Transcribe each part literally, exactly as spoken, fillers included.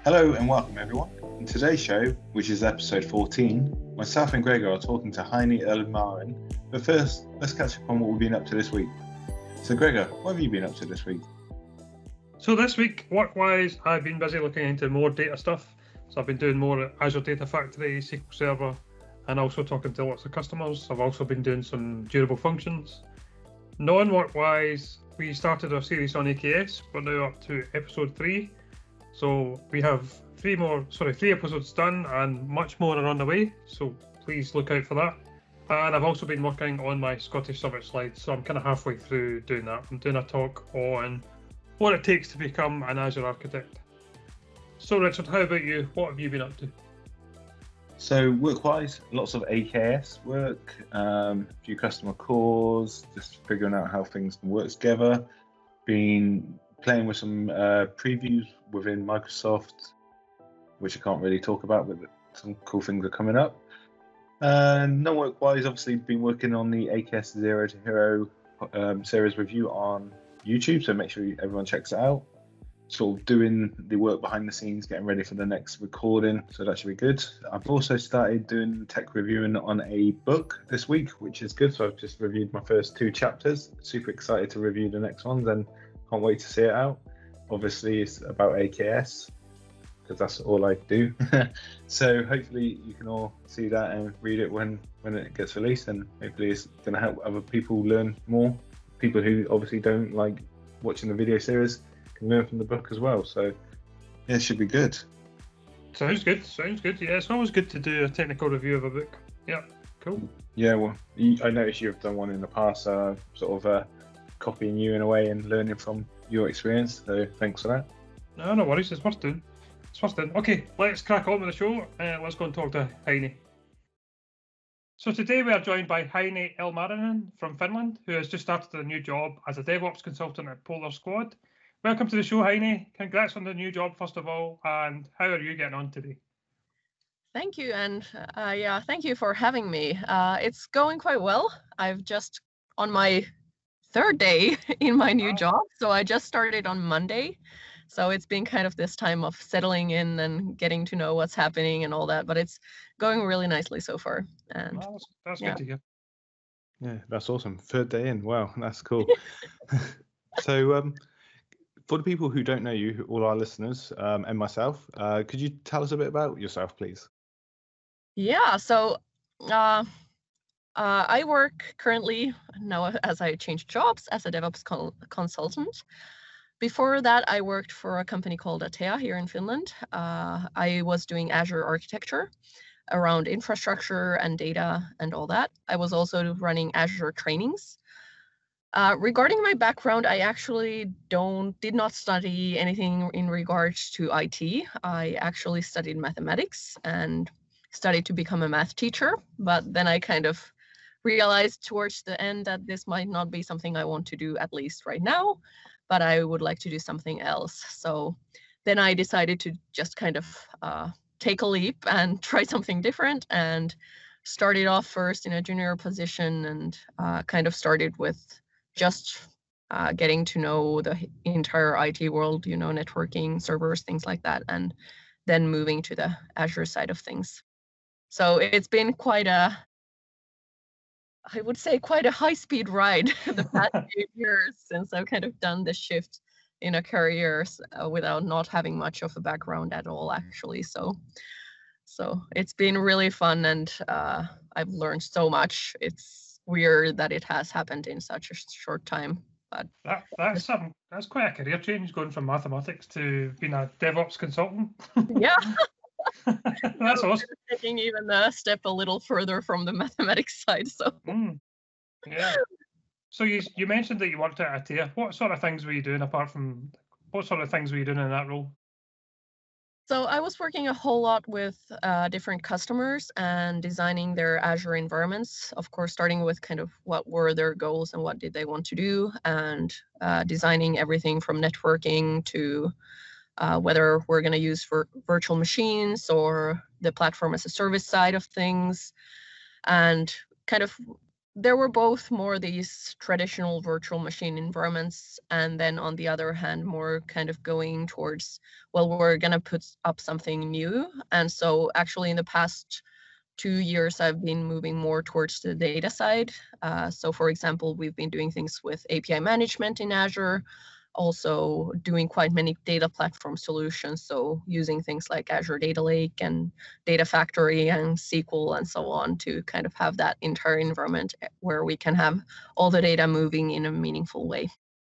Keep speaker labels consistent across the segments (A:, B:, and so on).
A: Hello and welcome everyone. In today's show, which is episode fourteen, myself and Gregor are talking to Heine Elmarin. But first, let's catch up on what we've been up to this week. So Gregor, what have you been up to this week?
B: So this week, work-wise, I've been busy looking into more data stuff. So I've been doing more Azure Data Factory, S Q L Server, and also talking to lots of customers. I've also been doing some durable functions. Non-work-wise, we started our series on A K S. We're now up to episode three. So we have three more, sorry, three episodes done and much more are on the way. So please look out for that. And I've also been working on my Scottish Service slides. So I'm kind of halfway through doing that. I'm doing a talk on what it takes to become an Azure architect. So Richard, how about you? What have you been up to?
A: So work-wise, lots of A K S work, um, a few customer calls, just figuring out how things can work together. Been playing with some uh, previews within Microsoft, which I can't really talk about, but some cool things are coming up. Uh, non-work-wise, obviously been working on the A K S Zero to Hero um, series review on YouTube, so make sure everyone checks it out. Sort of doing the work behind the scenes, getting ready for the next recording, so that should be good. I've also started doing tech reviewing on a book this week, which is good. So I've just reviewed my first two chapters. Super excited to review the next ones and can't wait to see it out. Obviously, it's about A K S because that's all I do. So hopefully you can all see that and read it when when it gets released, and hopefully it's going to help other people learn more. People who obviously don't like watching the video series can learn from the book as well. So yeah, it should be good.
B: Sounds good. Sounds good. Yeah, it's always good to do a technical review of a book. Yeah, cool.
A: Yeah, well, I noticed you've done one in the past, uh, sort of uh, copying you in a way and learning from your experience. So thanks for that.
B: No, no worries. It's worth doing. It's worth doing. Okay, let's crack on with the show. Uh, let's go and talk to Heine. So today we are joined by Heine Elmarinen from Finland, who has just started a new job as a DevOps consultant at Polar Squad. Welcome to the show, Heine. Congrats on the new job, first of all, and how are you getting on today?
C: Thank you, and uh, yeah, thank you for having me. Uh, it's going quite well. I've just on my third day in my new wow. job, so I just started on Monday. So it's been kind of this time of settling in and getting to know what's happening and all that, but it's going really nicely so far. And
B: well, that's, that's
C: yeah.
B: good to hear.
A: Yeah, that's awesome. Third day in. Wow, that's cool. So um, for the people who don't know you, all our listeners um, and myself, uh, could you tell us a bit about yourself, please?
C: Yeah, so uh, uh, I work currently now as I changed jobs as a DevOps co- consultant. Before that, I worked for a company called Atea here in Finland. Uh, I was doing Azure architecture around infrastructure and data and all that. I was also running Azure trainings. Uh, regarding my background, I actually don't did not study anything in regards to I T. I actually studied mathematics and studied to become a math teacher, but then I kind of realized towards the end that this might not be something I want to do, at least right now, but I would like to do something else. So then I decided to just kind of uh, take a leap and try something different, and started off first in a junior position and uh, kind of started with just uh, getting to know the entire I T world, you know, networking, servers, things like that, and then moving to the Azure side of things. So it's been quite a, I would say quite a high-speed ride the past few years since I've kind of done this shift in a career uh, without not having much of a background at all, actually. So, so it's been really fun, and uh, I've learned so much. It's weird that it has happened in such a short time. But
B: that, that's um, that's quite a career change, going from mathematics to being a DevOps consultant.
C: Yeah.
B: That's awesome.
C: Taking even a step a little further from the mathematics side. So
B: mm. yeah. So you you mentioned that you worked at Atea. What sort of things were you doing apart from what sort of things were you doing in that role?
C: So I was working a whole lot with uh, different customers and designing their Azure environments. Of course, starting with kind of what were their goals and what did they want to do, and uh, designing everything from networking to Uh, whether we're going to use for virtual machines or the platform as a service side of things, and kind of there were both more these traditional virtual machine environments, and then on the other hand, more kind of going towards, well, we're going to put up something new. And so actually in the past two years, I've been moving more towards the data side. Uh, so for example, we've been doing things with A P I management in Azure, also doing quite many data platform solutions. So using things like Azure Data Lake and Data Factory and S Q L and so on to kind of have that entire environment where we can have all the data moving in a meaningful way.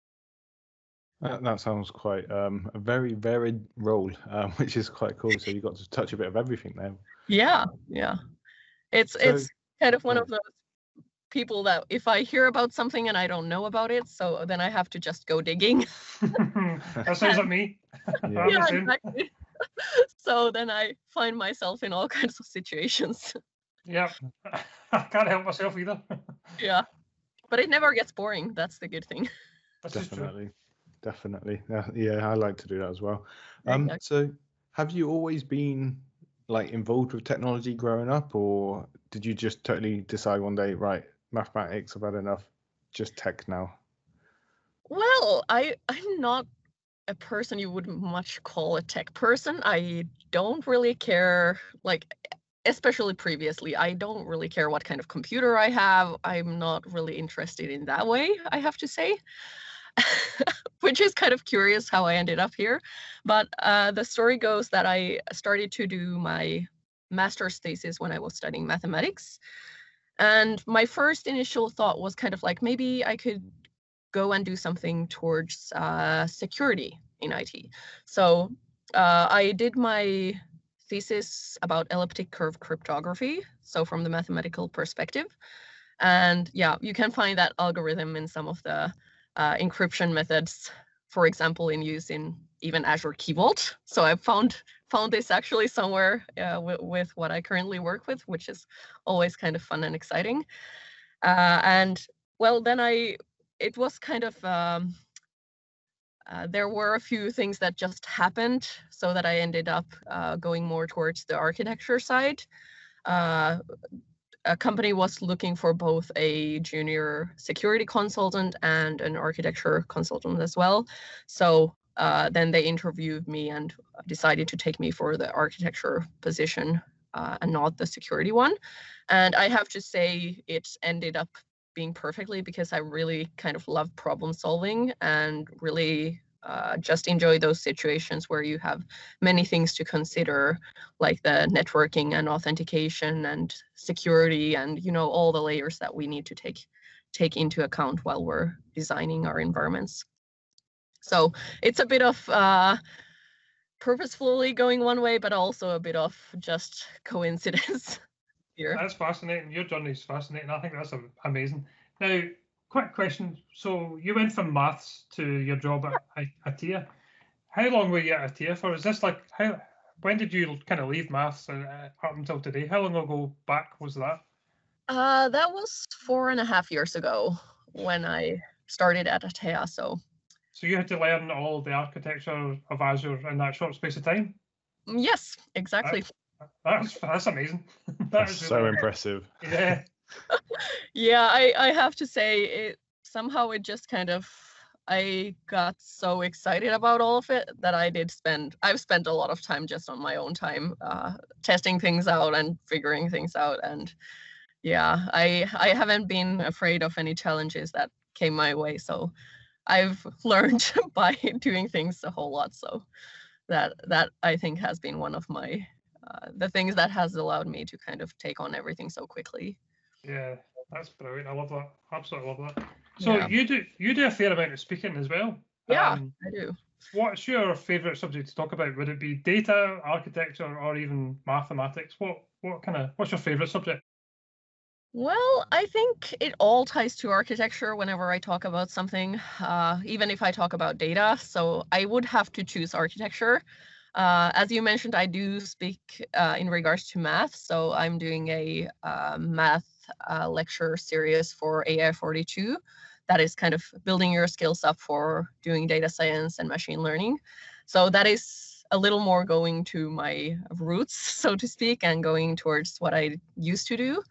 A: That, that sounds quite um, a very varied role, um, which is quite cool. So you got to touch a bit of everything there.
C: Yeah, yeah. It's
A: So,
C: it's kind of one
A: oh.
C: of those people that if I hear about something and I don't know about it, so then I have to just go digging.
B: That sounds like me.
A: Yeah.
C: Yeah, exactly. So then I find myself in all kinds of situations.
B: Yeah, I can't help myself either.
C: Yeah, but it never gets boring. That's the good thing.
B: That's just true.
A: Definitely, definitely. Yeah, yeah, I like to do that as well. Um,
C: Exactly.
A: so have you always been like involved with technology growing up, or did you just totally decide one day, right, mathematics, I've had enough, just tech now?
C: Well, I I'm not a person you would much call a tech person. I don't really care, like, especially previously, I don't really care what kind of computer I have. I'm not really interested in that way, I have to say. Which is kind of curious how I ended up here. But uh, the story goes that I started to do my master's thesis when I was studying mathematics. And my first initial thought was kind of like, maybe I could go and do something towards uh, security in I T. So uh, I did my thesis about elliptic curve cryptography, so from the mathematical perspective. And yeah, you can find that algorithm in some of the uh, encryption methods, for example, in use in even Azure Key Vault. So I found found this actually somewhere uh, with, with what I currently work with, which is always kind of fun and exciting. Uh, and well, then I, it was kind of, um, uh, there were a few things that just happened so that I ended up uh, going more towards the architecture side. Uh, a company was looking for both a junior security consultant and an architecture consultant as well. So uh, then they interviewed me and decided to take me for the architecture position uh, and not the security one. And I have to say it ended up being perfectly because I really kind of love problem solving and really uh, just enjoy those situations where you have many things to consider, like the networking and authentication and security and, you know, all the layers that we need to take take into account while we're designing our environments. So it's a bit of uh, purposefully going one way, but also a bit of just coincidence here.
B: That's fascinating. Your journey is fascinating. I think that's amazing. Now, quick question. So you went from maths to your job at I T E A. How long were you at I T E A for? Is this like, how? When did you kind of leave maths uh, up until today? How long ago back was that?
C: Uh, that was four and a half years ago when I started at I T E A. So,
B: so you had to learn all the architecture of Azure in that short space of time?
C: Yes, exactly.
B: That, that's that's amazing. that
A: That's
B: is
A: so
B: really
A: impressive.
B: Yeah.
C: Yeah, I, I have to say it somehow it just kind of, I got so excited about all of it that I did spend, I've spent a lot of time just on my own time, uh, testing things out and figuring things out. And yeah, I, I haven't been afraid of any challenges that came my way. So I've learned by doing things a whole lot. So that, that I think has been one of my, uh, the things that has allowed me to kind of take on everything so quickly.
B: Yeah, that's brilliant. I love that. Absolutely love that. So
C: Yeah.
B: you do you do a fair amount of speaking as well.
C: Yeah,
B: Um,
C: I do.
B: what's your favourite subject to talk about? Would it be data, architecture, or even mathematics? What what kind of what's your favourite subject?
C: Well, I think it all ties to architecture whenever I talk about something, uh, even if I talk about data. So I would have to choose architecture. Uh, as you mentioned, I do speak uh, in regards to math. So I'm doing a uh, math uh, lecture series for A I forty-two. That is kind of building your skills up for doing data science and machine learning. So that is a little more going to my roots, so to speak, and going towards what I used to do.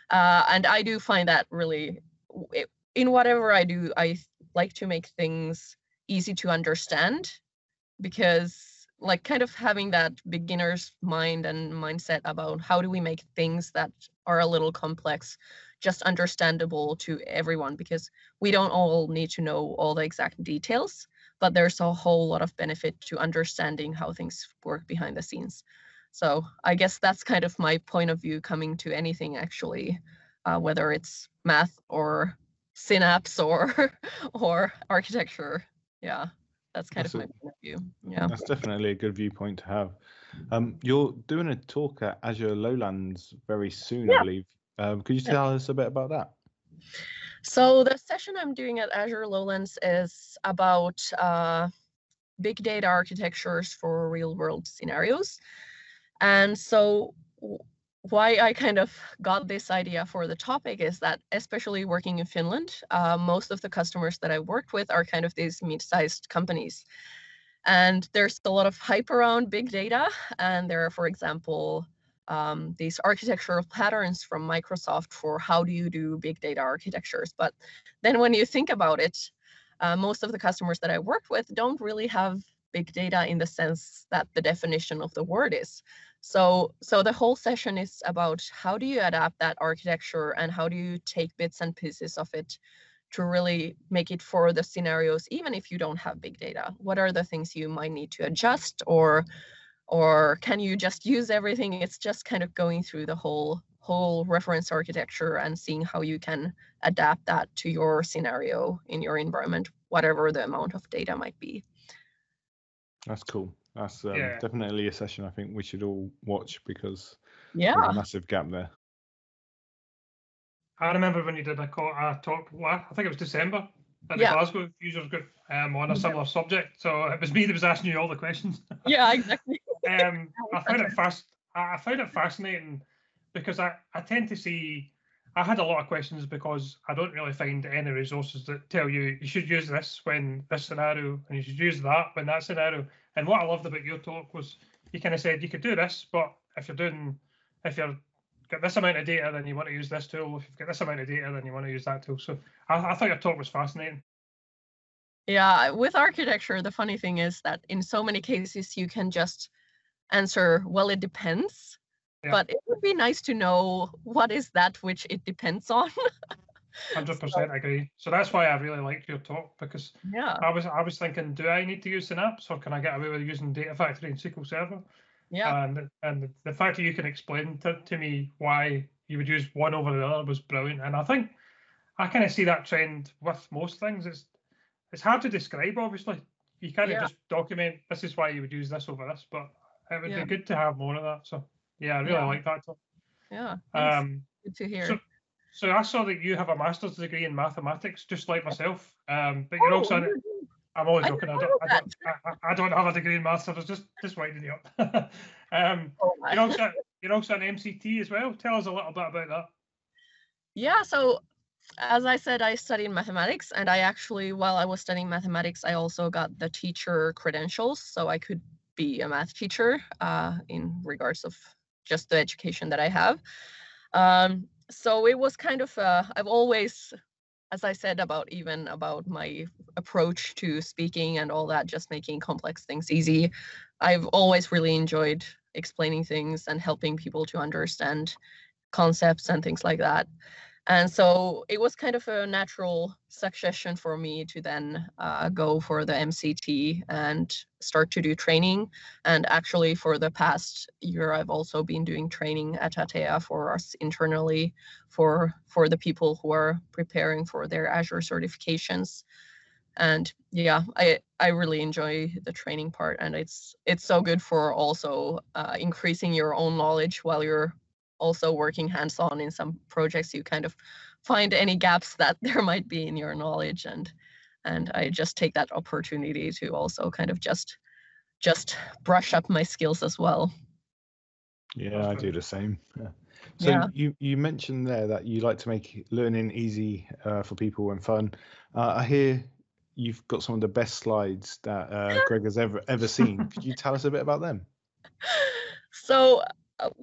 C: Uh, and I do find that really, it, in whatever I do, I like to make things easy to understand, because like kind of having that beginner's mind and mindset about how do we make things that are a little complex just understandable to everyone, because we don't all need to know all the exact details, but there's a whole lot of benefit to understanding how things work behind the scenes. So I guess that's kind of my point of view coming to anything, actually, uh, whether it's math or Synapse or or architecture. Yeah, that's kind
A: That's
C: of my
A: a-
C: point of view. Yeah.
A: That's definitely a good viewpoint to have. Um, you're doing a talk at Azure Lowlands very soon, I
C: Yeah.
A: believe. Um, could you
C: Yeah.
A: tell us a bit about that?
C: So the session I'm doing at Azure Lowlands is about uh, big data architectures for real world scenarios. And so w- why I kind of got this idea for the topic is that, especially working in Finland, uh, most of the customers that I worked with are kind of these mid-sized companies. And there's a lot of hype around big data. And there are, for example, um, these architectural patterns from Microsoft for how do you do big data architectures. But then when you think about it, uh, most of the customers that I worked with don't really have big data in the sense that the definition of the word is. So, so the whole session is about how do you adapt that architecture and how do you take bits and pieces of it to really make it for the scenarios, even if you don't have big data. What are the things you might need to adjust, or or can you just use everything? It's just kind of going through the whole whole reference architecture and seeing how you can adapt that to your scenario in your environment, whatever the amount of data might be.
A: That's cool. That's um,
B: Yeah.
A: definitely a session I think we should all watch, because
C: Yeah.
A: there's a massive gap there.
B: I remember when you did a, call, a talk, I think it was December, at
C: Yeah.
B: the Glasgow Users Group um, on a
C: Yeah.
B: similar subject. So it was me that was asking you all the questions.
C: Yeah, exactly.
B: um, I found it fast. I found it fascinating because I, I tend to see. I had a lot of questions because I don't really find any resources that tell you you should use this when this scenario and you should use that when that scenario. And what I loved about your talk was you kind of said you could do this, but if you're doing, if you're got this amount of data, then you want to use this tool. If you've got this amount of data, then you want to use that tool. So I, I thought your talk was fascinating.
C: Yeah, with architecture, the funny thing is that in so many cases you can just answer, well, it depends.
B: Yeah.
C: But it would be nice to know what is that which it depends on.
B: one hundred percent agree. So that's why I really liked your talk, because
C: Yeah,
B: I was I was thinking, do I need to use Synapse, or can I get away with using Data Factory and S Q L Server?
C: yeah,
B: And and the fact that you can explain to, to me why you would use one over the other was brilliant. And I think I kind of see that trend with most things. It's it's hard to describe, obviously. You kind of
C: Yeah.
B: just document, this is why you would use this over this, but it would
C: Yeah.
B: be good to have more of that. So yeah, I really
C: Yeah.
B: like that talk.
C: yeah. Thanks.
B: Um,
C: Good to hear.
B: so, so I saw that you have a master's degree in mathematics, just like myself. Um, but you're
C: Oh,
B: also, an,
C: you do.
B: I'm always
C: I
B: joking. I
C: didn't
B: don't,
C: know
B: I don't, I, I don't have a degree in maths. I was just, just winding you up. um,
C: Oh, my.
B: you're also, you're also an M C T as well. Tell us a little bit about that.
C: Yeah, so as I said, I studied mathematics, and I actually, while I was studying mathematics, I also got the teacher credentials, so I could be a math teacher uh, in regards of just the education that I have. Um, so it was kind of, uh, I've always, as I said about even about my approach to speaking and all that, just making complex things easy. I've always really enjoyed explaining things and helping people to understand concepts and things like that. And so it was kind of a natural succession for me to then uh, go for the M C T and start to do training. And actually, for the past year, I've also been doing training at Atea for us internally for for the people who are preparing for their Azure certifications. And yeah, I I really enjoy the training part, and it's it's so good for also uh, increasing your own knowledge while you're also working hands-on in some projects. You kind of find any gaps that there might be in your knowledge, and and I just take that opportunity to also kind of just just brush up my skills as well.
A: Yeah, I do the same. Yeah. So
C: Yeah.
A: you you mentioned there that you like to make learning easy uh, for people and fun. Uh, I hear you've got some of the best slides that uh, Greg has ever ever seen. Could you tell us a bit about them?
C: So uh,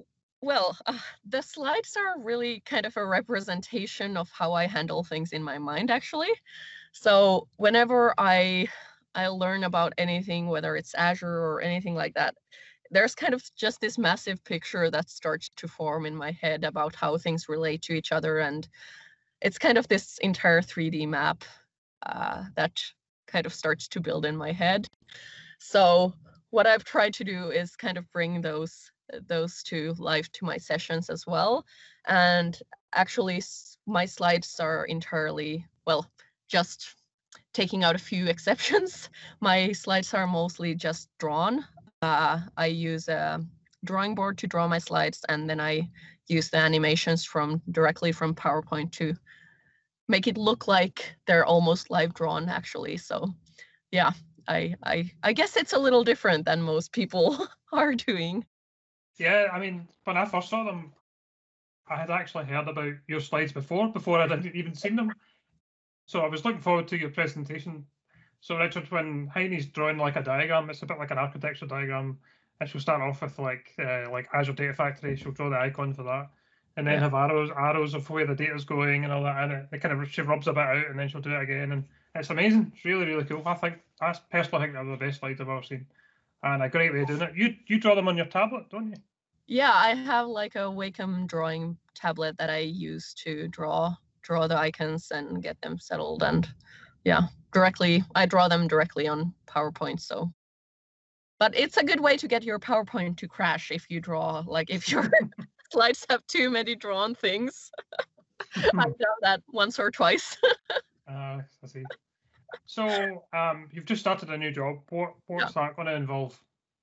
C: Well, uh, the slides are really kind of a representation of how I handle things in my mind, actually. So whenever I I learn about anything, whether it's Azure or anything like that, there's kind of just this massive picture that starts to form in my head about how things relate to each other, and it's kind of this entire three D map uh, that kind of starts to build in my head. So what I've tried to do is kind of bring those those to life to my sessions as well. And actually, s- my slides are entirely, well, just taking out a few exceptions. My slides are mostly just drawn. Uh, I use a drawing board to draw my slides, and then I use the animations from directly from PowerPoint to make it look like they're almost live drawn, actually. So yeah, I I I guess it's a little different than most people are doing.
B: Yeah, I mean, when I first saw them, I had actually heard about your slides before, before I'd even seen them. So I was looking forward to your presentation. So Richard, when Heine's drawing like a diagram, it's a bit like an architecture diagram. And she'll start off with like uh, like Azure Data Factory. She'll draw the icon for that, and then
C: Yeah.
B: have arrows arrows of where the data's going and all that. And it, it kind of she rubs a bit out, and then she'll do it again, and it's amazing. It's really really cool. I think I personally think they're the best slides I've ever seen, and a great way of doing it. You you draw them on your tablet, don't you?
C: Yeah, I have like a Wacom drawing tablet that I use to draw draw the icons and get them settled, and yeah, directly I draw them directly on PowerPoint. So, but it's a good way to get your PowerPoint to crash if you draw, like if your slides have too many drawn things. I've done that once or twice.
B: Uh, I see. So um, you've just started a new job. What what's that going to involve?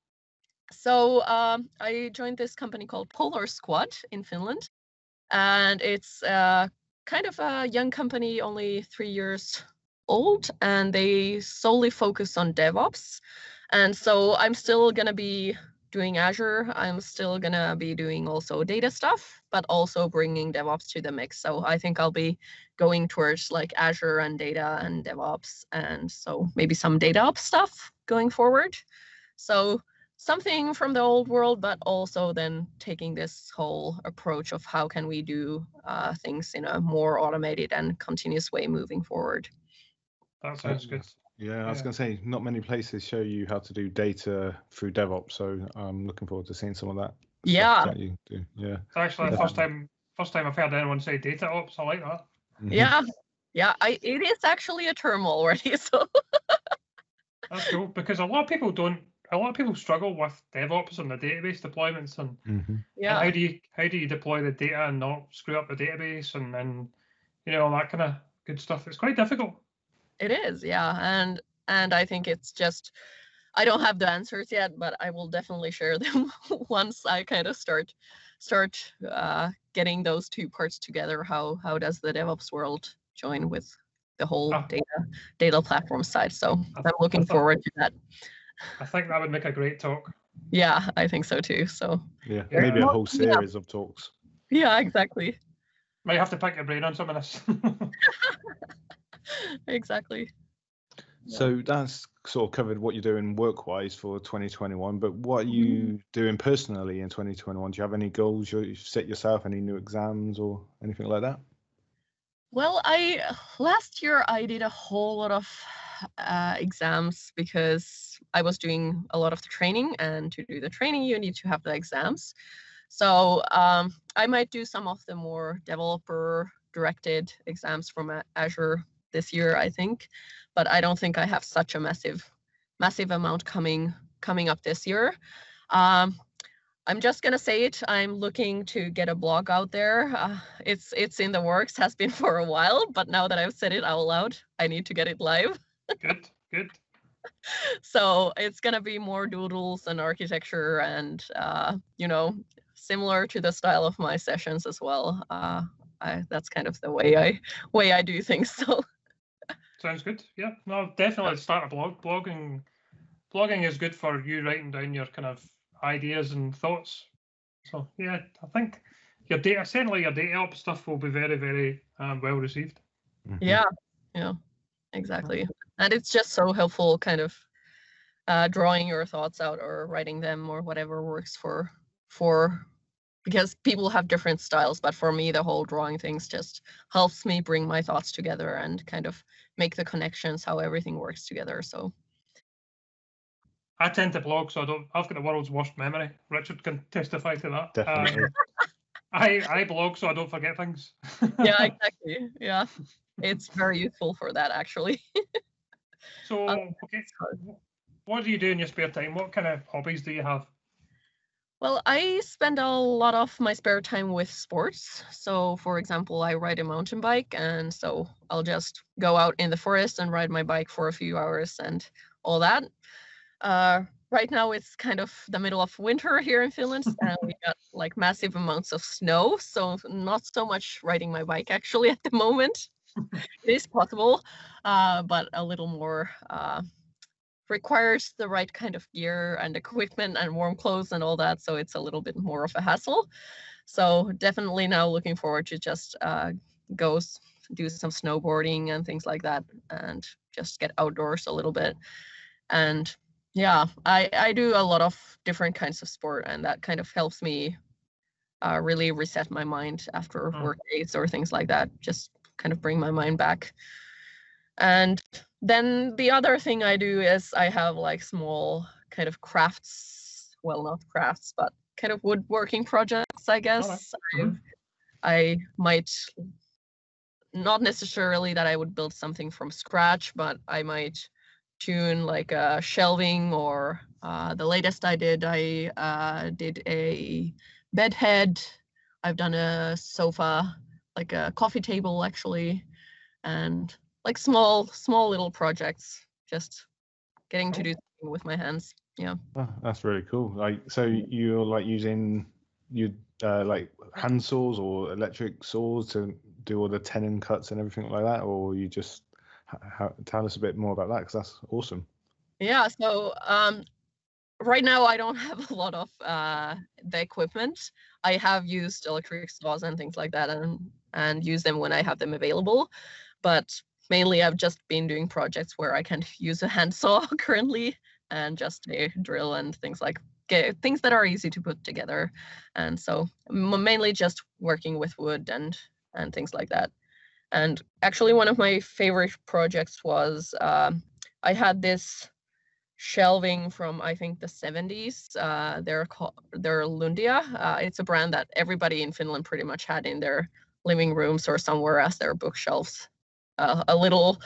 C: So um, I joined this company called Polar Squad in Finland, and it's uh, kind of a young company, only three years old, and they solely focus on DevOps. And so I'm still gonna be doing Azure. I'm still gonna be doing also data stuff, but also bringing DevOps to the mix. So I think I'll be going towards like Azure and data and DevOps, and so maybe some data ops stuff going forward. So something from the old world, but also then taking this whole approach of how can we do uh, things in a more automated and continuous way moving forward.
B: That sounds good.
A: Yeah, I was
B: Yeah.
A: going to say, not many places show you how to do data through DevOps, so I'm looking forward to seeing some of that.
C: Yeah.
A: Stuff that you do. Yeah.
B: It's actually the first time first time I've heard anyone say data ops. I like that.
A: Mhm.
C: Yeah. Yeah. I it is actually a term already. So
B: That's cool because a lot of people don't. A lot of people struggle with DevOps and the database deployments and,
A: Mhm.
B: and
C: yeah.
B: how do you how do you deploy the data and not screw up the database and then you know all that kind of good stuff. It's quite difficult.
C: It is, yeah. And and I think it's just I don't have the answers yet, but I will definitely share them once I kind of start start uh, getting those two parts together. How how does the DevOps world join with the whole
B: Ah.
C: data data platform side? So
B: I-
C: I'm looking
B: I thought-
C: forward to that.
B: I think that would make a great talk.
C: Yeah, I think so too. So
A: Yeah,
B: Yeah.
A: maybe a
C: Well,
A: whole
C: yeah.
A: series of talks.
C: yeah, exactly,
B: Might have to pick your brain on some of this.
C: exactly.
A: So that's sort of covered what you're doing work-wise for twenty twenty-one, but what are
C: Mm-hmm.
A: you doing personally in twenty twenty-one? Do you have any goals you set yourself, any new exams or anything like that?
C: Well, I last year I did a whole lot of uh, exams because I was doing a lot of the training, and to do the training you need to have the exams. So um, I might do some of the more developer directed exams from uh, Azure this year, I think, but I don't think I have such a massive, massive amount coming coming up this year. Um, I'm just gonna say it. I'm looking to get a blog out there. Uh, it's it's in the works, has been for a while, but now that I've said it out loud, I need to get it live.
B: Good, good.
C: So it's gonna be more doodles and architecture, and uh, you know, similar to the style of my sessions as well. Uh, I, that's kind of the way I way I do things. So
B: Sounds good. Yeah, no, definitely start a blog. Blogging, blogging is good for you writing down your kind of ideas and thoughts. So yeah, I think your data, certainly your data ops stuff will be very, very um, well received.
A: Mhm.
C: yeah, yeah, exactly. And it's just so helpful, kind of uh, drawing your thoughts out or writing them or whatever works for for because people have different styles, but for me, the whole drawing things just helps me bring my thoughts together and kind of make the connections, how everything works together. So
B: I tend to blog, so I don't. I've got the world's worst memory. Richard can testify to that.
A: Definitely.
B: Um, I I blog, so I don't forget things.
C: yeah, exactly. Yeah, it's very useful for that, actually.
B: So,
C: Um,
B: okay, what do you do in your spare time? What kind of hobbies do you have?
C: Well, I spend a lot of my spare time with sports. So, for example, I ride a mountain bike, and so I'll just go out in the forest and ride my bike for a few hours and all that. Uh, right now, it's kind of the middle of winter here in Finland, and we got like massive amounts of snow. So, not so much riding my bike actually at the moment. It is possible, uh, but a little more. Uh, requires the right kind of gear and equipment and warm clothes and all that, so it's a little bit more of a hassle. So definitely now looking forward to just uh, go s- do some snowboarding and things like that, and just get outdoors a little bit. And yeah, I I do a lot of different kinds of sport, and that kind of helps me uh, really reset my mind after
B: Mm.
C: work days or things like that. Just kind of bring my mind back. And then the other thing I do is I have like small kind of crafts, well, not crafts, but kind of woodworking projects, I guess.
B: Mhm.
C: I might not necessarily that I would build something from scratch, but I might tune like a shelving, or uh, the latest I did, I uh, did a bed head. I've done a sofa, like a coffee table actually, and like small, small little projects, just getting to do something with my hands. Yeah.
A: Oh, that's really cool. Like, so you're like using you uh, like hand saws or electric saws to do all the tenon cuts and everything like that, or you just h- how, tell us a bit more about that because that's awesome.
C: Yeah. So um, right now I don't have a lot of uh, the equipment. I have used electric saws and things like that, and and use them when I have them available. But mainly I've just been doing projects where I can use a handsaw currently, and just a drill and things like get, things that are easy to put together. And so m- mainly just working with wood and and things like that. And actually one of my favorite projects was um, I had this shelving from I think the seventies. Uh, they're called they're Lundia. Uh, it's a brand that everybody in Finland pretty much had in their living rooms or somewhere as their bookshelves. Uh, a little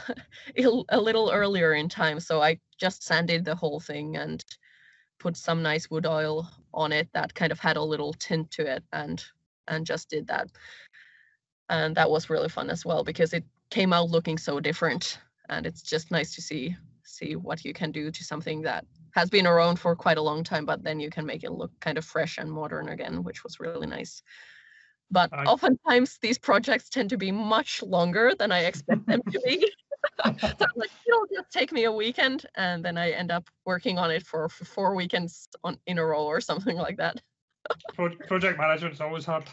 C: a little earlier in time, so I just sanded the whole thing and put some nice wood oil on it that kind of had a little tint to it, and and just did that. And that was really fun as well because it came out looking so different, and it's just nice to see see what you can do to something that has been around for quite a long time, but then you can make it look kind of fresh and modern again, which was really nice. But
B: Aye.
C: oftentimes these projects tend to be much longer than I expect them to be. So I'm like, it'll just take me a weekend, and then I end up working on it for, for four weekends on in a row or something like that.
B: Pro- project management's always hard.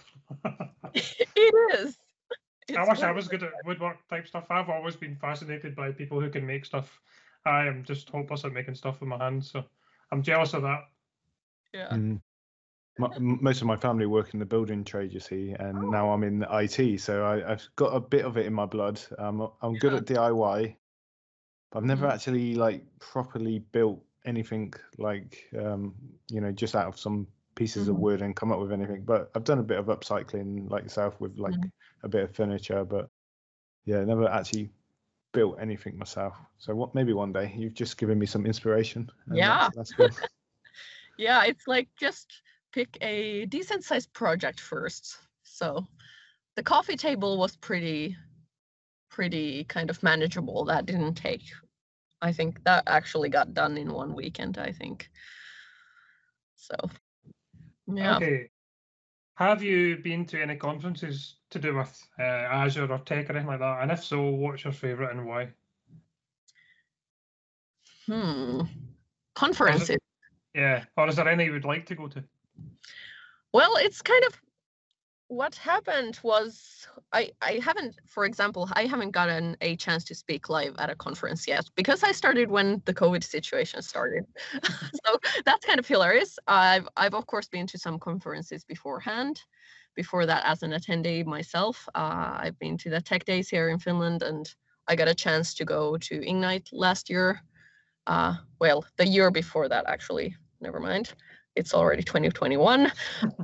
C: It is.
B: I
C: It's
B: wish I
C: very-
B: was good at woodwork type stuff. I've always been fascinated by people who can make stuff. I am just hopeless at making stuff with my hands, so I'm jealous of that.
C: Yeah.
A: Mm. My, m- most of my family work in the building trade, you see, and
C: Oh.
A: now I'm in I T, so I, I've got a bit of it in my blood. Um, I'm good
C: Yeah.
A: at D I Y, but I've never
C: Mhm.
A: actually like properly built anything like um, you know, just out of some pieces of
C: Mhm.
A: wood and come up with anything. But I've done a bit of upcycling like yourself with like
C: Mhm.
A: a bit of furniture, but yeah, never actually built anything myself. So what? Maybe one day. You've just given me some inspiration. And
C: Yeah.
A: that's, that's good.
C: Yeah, it's like just pick a decent sized project first. So the coffee table was pretty pretty kind of manageable. That didn't take, I think that actually got done in one weekend, I think. So yeah.
B: Okay. Have you been to any conferences to do with uh, Azure or tech or anything like that? And if so, what's your favourite and why?
C: Hmm. Conferences.
B: Yeah. Or is there any you would like to go to?
C: Well, it's kind of what happened was I, I haven't, for example, I haven't gotten a chance to speak live at a conference yet because I started when the COVID situation started. So that's kind of hilarious. I've, I've of course been to some conferences beforehand. Before that, as an attendee myself, uh, I've been to the Tech Days here in Finland, and I got a chance to go to Ignite last year. Uh, well, the year before that, actually. Never mind. It's already twenty twenty-one.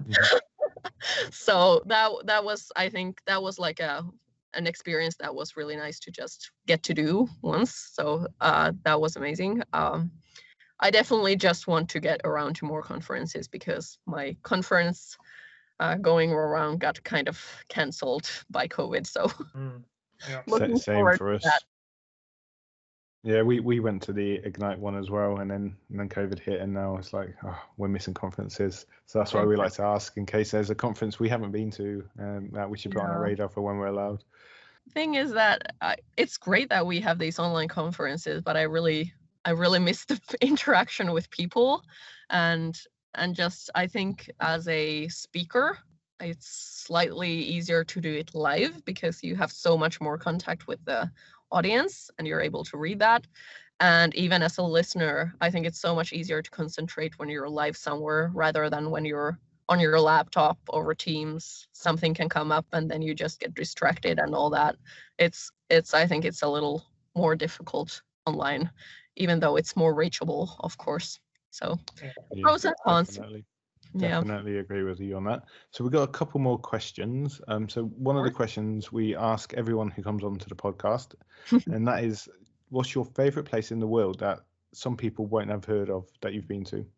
C: So that that was, I think, that was like a an experience that was really nice to just get to do once. So uh, that was amazing. Um, I definitely just want to get around to more conferences because my conference uh, going around got kind of cancelled by COVID. So
B: Mm, yeah.
C: looking
D: Same
C: forward
D: for
C: to
D: us.
C: that.
D: Yeah, we, we went to the Ignite one as well, and then and then COVID hit, and now it's like, oh, we're missing conferences. So that's why we like to ask in case there's a conference we haven't been to, um, that we should put on our
C: Yeah.
D: radar for when we're allowed.
C: Thing is that uh, it's great that we have these online conferences, but I really I really miss the interaction with people, and and just I think as a speaker, it's slightly easier to do it live because you have so much more contact with the audience and you're able to read that. And even as a listener, I think it's so much easier to concentrate when you're live somewhere rather than when you're on your laptop over Teams. Something can come up and then you just get distracted and all that. It's it's I think it's a little more difficult online, even though it's more reachable, of course. So
B: Yeah.
D: Yeah,
C: pros and cons.
D: definitely.
C: Yeah.
D: Definitely agree with you on that. So we've got a couple more questions. Um, so one of the questions we ask everyone who comes onto the podcast, and that is, what's your favorite place in the world that some people won't have heard of that you've been to?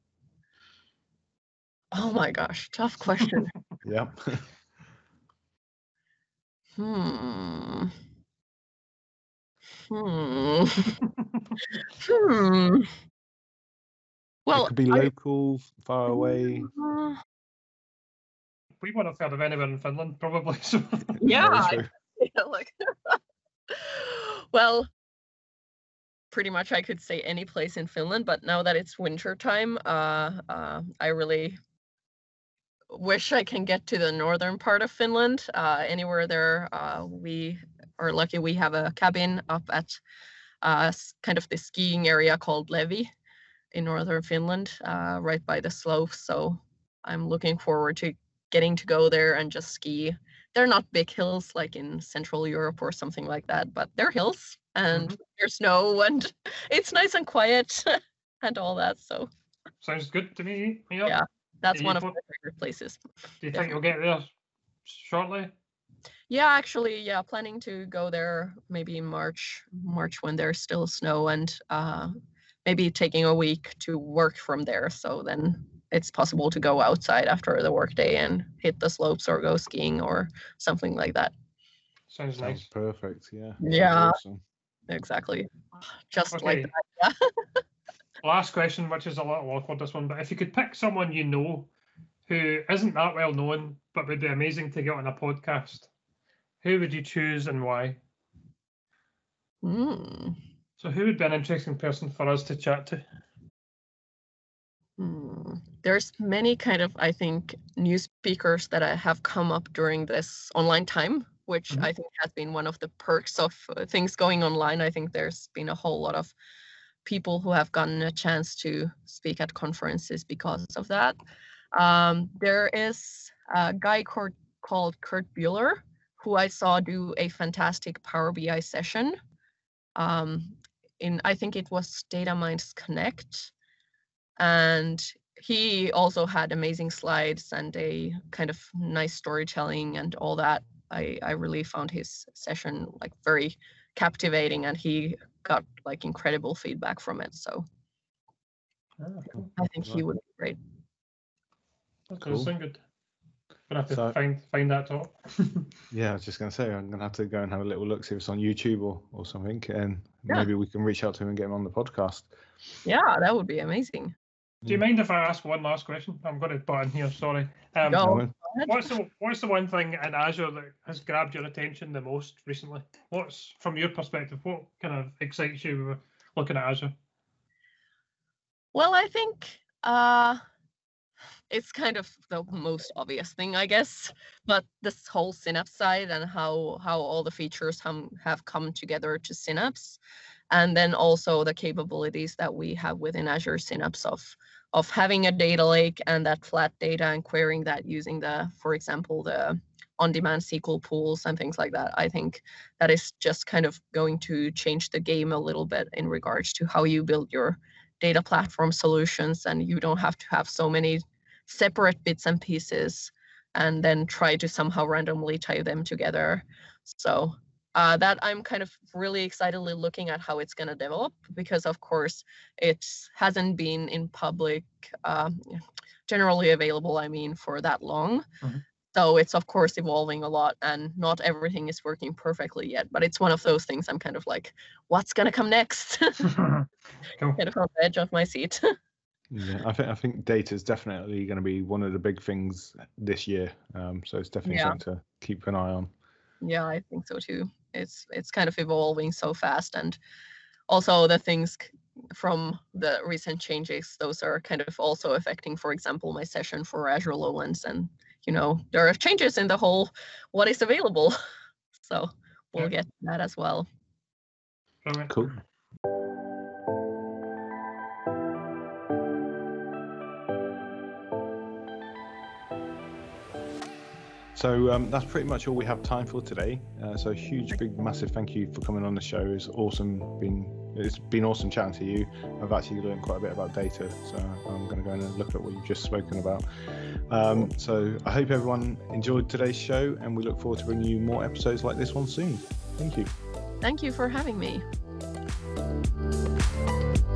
C: Oh my gosh, tough question.
D: Yeah.
C: hmm. Hmm. hmm. Well,
D: it could be
C: I-
D: local, far away.
C: uh,
B: We wouldn't have heard of anywhere in Finland, probably. So.
C: Yeah.
D: Very true.
C: yeah, like, well, pretty much I could say any place in Finland, but now that it's winter time, uh, uh, I really wish I can get to the northern part of Finland. Uh, anywhere there, uh, we are lucky we have a cabin up at uh, s- kind of the skiing area called Levi in northern Finland, uh, right by the slopes. So I'm looking forward to getting to go there and just ski. They're not big hills like in Central Europe or something like that, but they're hills and there's snow and it's nice and quiet and all that. So
B: Sounds good to me. Yeah.
C: Yeah. that's
B: Do
C: one
B: you
C: of
B: put-
C: my favorite places.
B: Do you think you'll get there shortly?
C: Yeah, actually, yeah, planning to go there maybe in March, March when there's still snow, and uh, maybe taking a week to work from there. So then it's possible to go outside after the workday and hit the slopes or go skiing or something like that.
B: Sounds
D: Sounds
B: nice.
D: perfect. Yeah.
C: Yeah.
D: Sounds awesome.
C: Exactly. Just
B: Okay.
C: like that. Yeah.
B: Last question, which is a little awkward, this one, but if you could pick someone you know who isn't that well known, but would be amazing to get on a podcast, who would you choose and why?
C: Mm.
B: So who would be an interesting person for us to chat to?
C: Hmm. There's many kind of, I think, new speakers that I have come up during this online time, which
B: Mhm.
C: I think has been one of the perks of uh, things going online. I think there's been a whole lot of people who have gotten a chance to speak at conferences because of that. Um, there is a guy called, called Kurt Bueller, who I saw do a fantastic Power B I session. Um, in I think it was Data Minds Connect. And he also had amazing slides and a kind of nice storytelling and all that. I, I really found his session like very captivating, and he got like incredible feedback from it. So
B: Ah, cool.
C: I think he
D: Right.
C: would be great.
B: That
D: Cool.
B: does sound good. Gonna have to
D: So-
B: find find that talk.
D: Yeah, I was just going to say, I'm going to have to go and have a little look, see if it's on YouTube or, or something, and
C: Yeah.
D: maybe we can reach out to him and get him on the podcast.
C: Yeah, that would be amazing.
B: Do you mind if I ask one last question? I'm going to butt in here. Sorry. Um,
C: Go.
D: No,
C: Go ahead.
B: What's the what's the one thing in Azure that has grabbed your attention the most recently? What's, from your perspective, what kind of excites you looking at Azure?
C: Well, I think uh, it's kind of the most obvious thing, I guess. But this whole Synapse side and how how all the features hum, have come together to Synapse, and then also the capabilities that we have within Azure Synapse of of having a data lake and that flat data and querying that using the, for example, the on-demand S Q L pools and things like that. I think that is just kind of going to change the game a little bit in regards to how you build your data platform solutions, and you don't have to have so many separate bits and pieces and then try to somehow randomly tie them together. So uh, that I'm kind of really excitedly looking at how it's going to develop, because of course it hasn't been in public, uh, generally available, I mean, for that long. Mm-hmm. So it's of course evolving a lot, and not everything is working perfectly yet, but it's one of those things I'm kind of like, what's going to come next? Cool. Kind of on the edge of my seat.
D: Yeah, I think I think data is definitely going to be one of the big things this year. Um, so it's definitely yeah. something to keep an eye on.
C: Yeah, I think so too. It's it's kind of evolving so fast, and also the things from the recent changes, those are kind of also affecting, for example, my session for Azure Lowlands, and you know there are changes in the whole what is available. So we'll yeah. get to that as well.
B: Okay.
D: Cool. So um, that's pretty much all we have time for today. Uh, so huge, big, massive thank you for coming on the show. It's awesome. Been it's been awesome chatting to you. I've actually learned quite a bit about data, so I'm going to go and look at what you've just spoken about. Um, so I hope everyone enjoyed today's show, and we look forward to bringing you more episodes like this one soon. Thank you.
C: Thank you for having me.